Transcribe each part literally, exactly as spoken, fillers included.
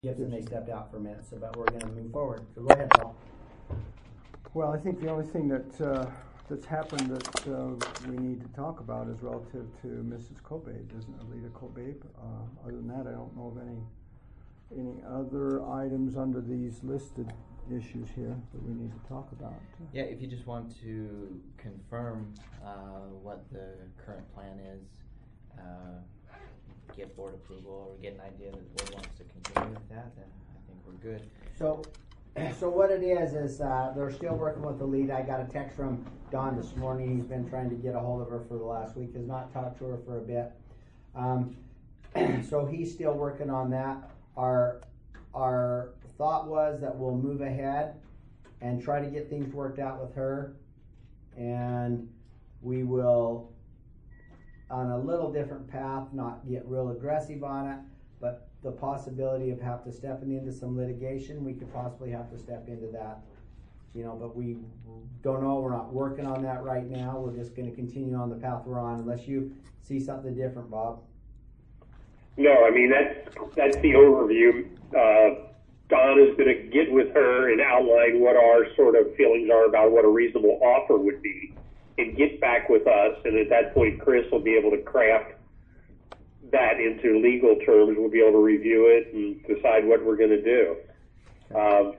Gibson, they stepped out for a minute, so but we're going to move forward. So go ahead, Paul. Well, I think the only thing that uh, that's happened that uh, we need to talk about is relative to Missus Kobabe, isn't it, Alita Kobabe? Uh, other than that, I don't know of any any other items under these listed issues here that we need to talk about. Yeah, if you just want to confirm uh, what the current plan is, uh, get board approval or get an idea that the board wants to continue with that, then I think we're good. So, so what it is is uh, they're still working with the lead. I got a text from Don this morning. He's been trying to get a hold of her for the last week. Has not talked to her for a bit. Um, so he's still working on that. Our our thought was that we'll move ahead and try to get things worked out with her, and we will, on a little different path, not get real aggressive on it, but the possibility of have to stepping into some litigation, we could possibly have to step into that, you know, but we don't know. We're not working on that right now. We're just going to continue on the path we're on, unless you see something different, Bob. No, I mean, that's, that's the overview. Uh, Don is going to get with her and outline what our sort of feelings are about what a reasonable offer would be and get back with us. And at that point, Chris will be able to craft that into legal terms. We'll be able to review it and decide what we're going to do. Um,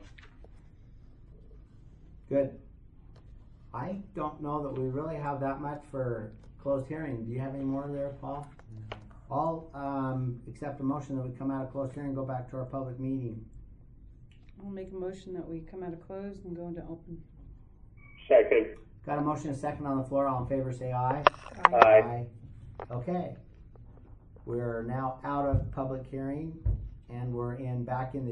Good. I don't know that we really have that much for closed hearing. Do you have any more there, Paul? No. I'll um, accept a motion that we come out of closed hearing and go back to our public meeting. I'll make a motion that we come out of closed and go into open. second. Got a motion and a second on the floor. All in favor say aye. Aye. Aye. Aye. Okay. We're now out of public hearing and we're in back in the